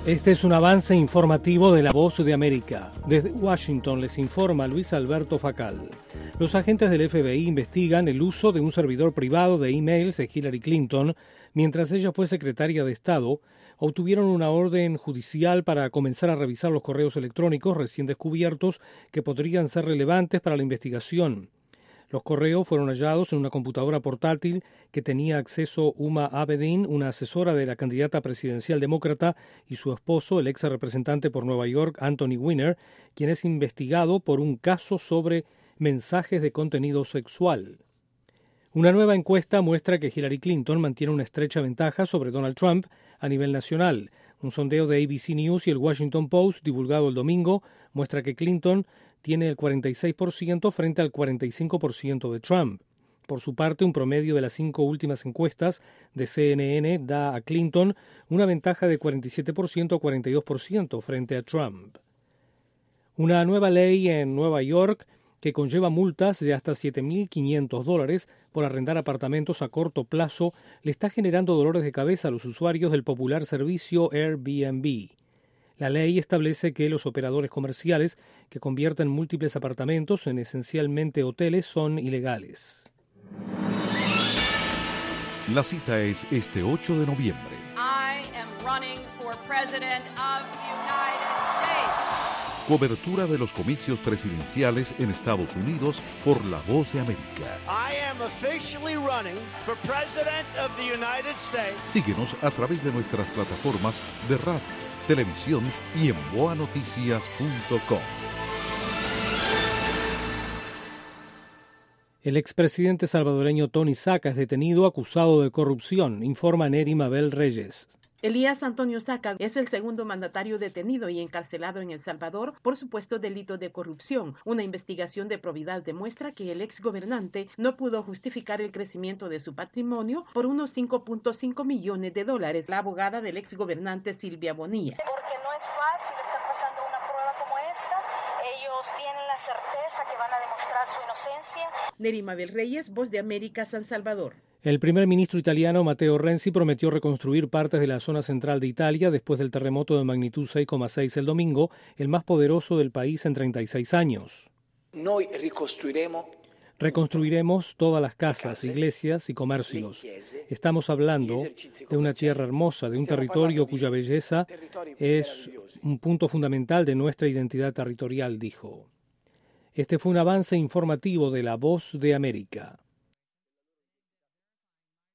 Este es un avance informativo de La Voz de América. Desde Washington les informa Luis Alberto Facal. Los agentes del FBI investigan el uso de un servidor privado de emails de Hillary Clinton mientras ella fue secretaria de Estado. Obtuvieron una orden judicial para comenzar a revisar los correos electrónicos recién descubiertos que podrían ser relevantes para la investigación. Los correos fueron hallados en una computadora portátil que tenía acceso Huma Abedin, una asesora de la candidata presidencial demócrata, y su esposo, el ex representante por Nueva York, Anthony Weiner, quien es investigado por un caso sobre mensajes de contenido sexual. Una nueva encuesta muestra que Hillary Clinton mantiene una estrecha ventaja sobre Donald Trump a nivel nacional. Un sondeo de ABC News y el Washington Post, divulgado el domingo, muestra que Clinton tiene el 46% frente al 45% de Trump. Por su parte, un promedio de las 5 últimas encuestas de CNN da a Clinton una ventaja de 47% a 42% frente a Trump. Una nueva ley en Nueva York que conlleva multas de hasta $7.500 por arrendar apartamentos a corto plazo le está generando dolores de cabeza a los usuarios del popular servicio Airbnb. La ley establece que los operadores comerciales que convierten múltiples apartamentos en esencialmente hoteles son ilegales. La cita es este 8 de noviembre. I am running for president of the United States. Cobertura de los comicios presidenciales en Estados Unidos por La Voz de América. I am officially running for president of the United States. Síguenos a través de nuestras plataformas de radio, televisión y en boanoticias.com. El expresidente salvadoreño Tony Saca es detenido acusado de corrupción, informa Neri Mabel Reyes. Elías Antonio Saca es el segundo mandatario detenido y encarcelado en El Salvador por supuesto delito de corrupción. Una investigación de probidad demuestra que el exgobernante no pudo justificar el crecimiento de su patrimonio por unos $5.5 millones. La abogada del exgobernante Silvia Bonilla. Porque no es fácil estar pasando una prueba como esta. Ellos tienen la certeza que van a demostrar su inocencia. Neri Mabel Reyes, Voz de América, San Salvador. El primer ministro italiano Matteo Renzi prometió reconstruir partes de la zona central de Italia después del terremoto de magnitud 6,6 el domingo, el más poderoso del país en 36 años. Reconstruiremos todas las casas, iglesias y comercios. Estamos hablando de una tierra hermosa, de un territorio cuya belleza es un punto fundamental de nuestra identidad territorial, dijo. Este fue un avance informativo de La Voz de América.